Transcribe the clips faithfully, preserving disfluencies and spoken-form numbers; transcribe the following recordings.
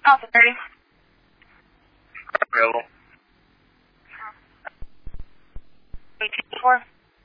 Alpha thirty. Available. eighteen four.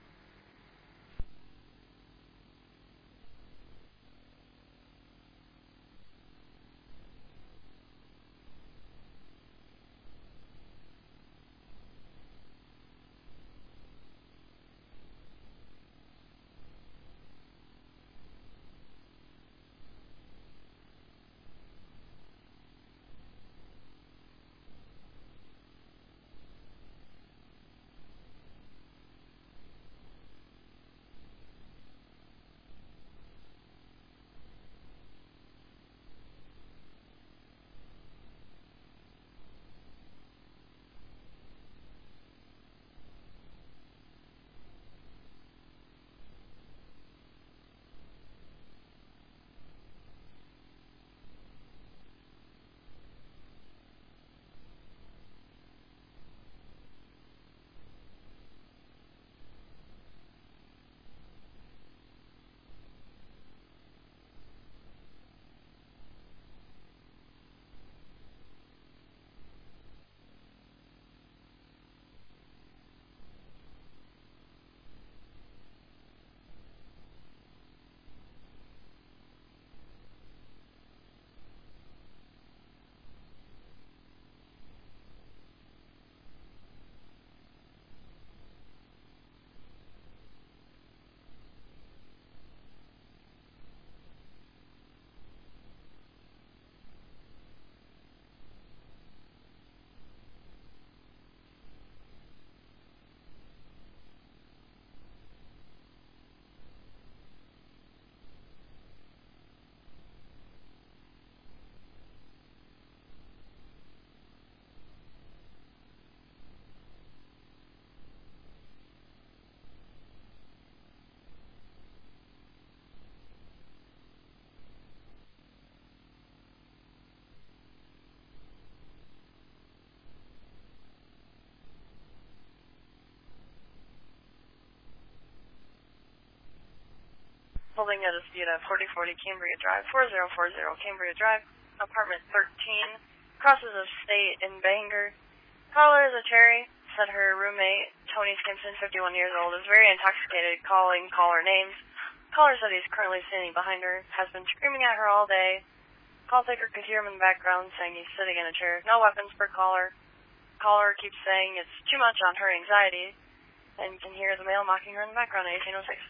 Holding at a speed of forty forty Cambria Drive, four zero four zero Cambria Drive, apartment thirteen, crosses of state in Bangor. Caller is a Cherry, said her roommate, Tony Stimson, fifty-one years old, is very intoxicated, calling caller names. Caller said he's currently standing behind her, has been screaming at her all day. Call taker could hear him in the background saying he's sitting in a chair. No weapons per caller. Caller keeps saying it's too much on her anxiety, and can hear the male mocking her in the background at eighteen oh six.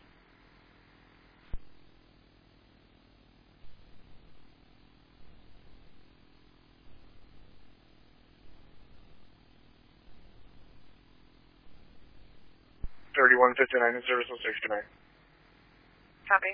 thirty-one fifty-nine in service oh six tonight. Copy.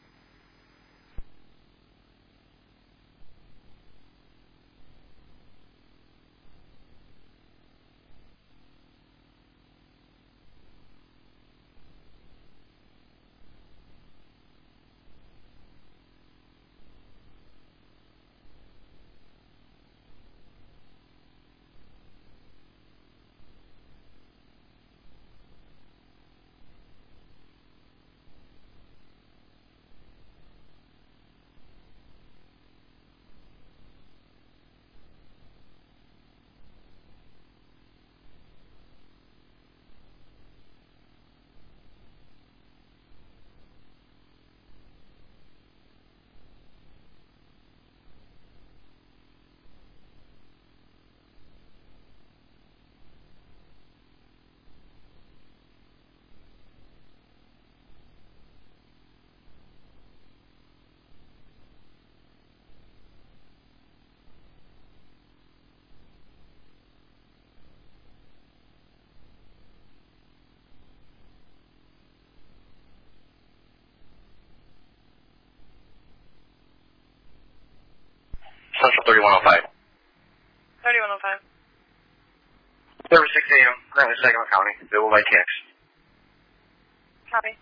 Central thirty-one oh five. thirty-one oh five. Service six A M, currently Saginaw County, available by text. Copy.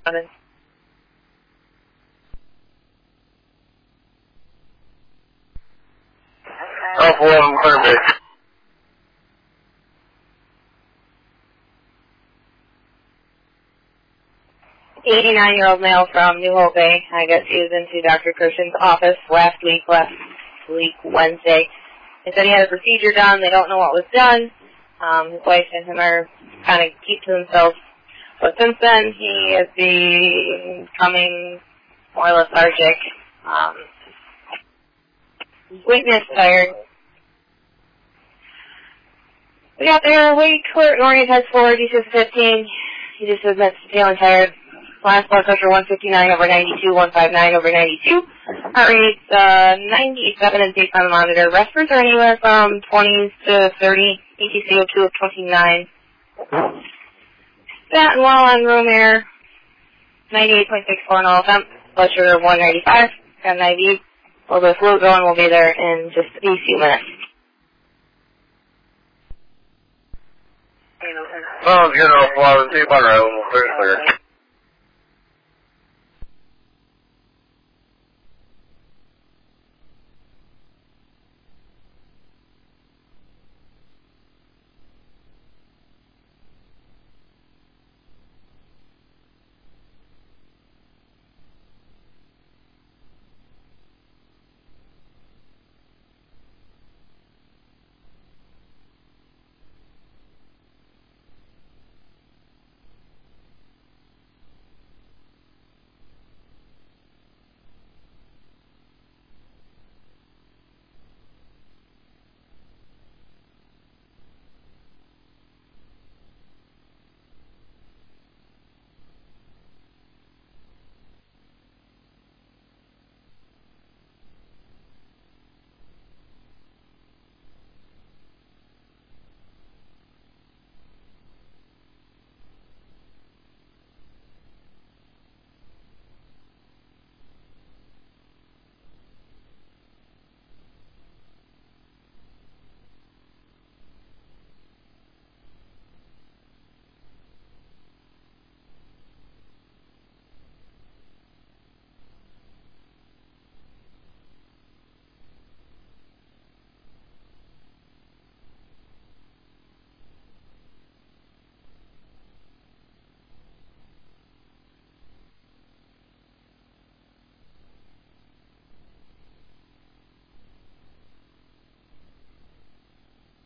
Oh, four, I'm clear, bitch. eighty-nine-year-old male from New Hope Bay. I guess he was into Doctor Kirshen's office last week, last week, Wednesday. They said he had a procedure done. They don't know what was done. Um, his wife and him are kind of keep to themselves. But since then, he is becoming more lethargic. Um, weakness, tired. We got there, wait, court, Noreen has four, D six fifteen. He just admits to feeling tired. Last blood pressure one fifty-nine over ninety-two, one fifty-nine over ninety-two. Heart rate's uh, ninety-seven and based on the monitor. Respiratory are anywhere from twenties to thirty. A T C O two of twenty-nine. Sat and well on room air. ninety-eight point six four in all temp. Blood sugar one ninety-five. Got an I V. A little bit of fluid going. We'll be there in just a few minutes. Oh, you know, well, see, one room, clear, clear.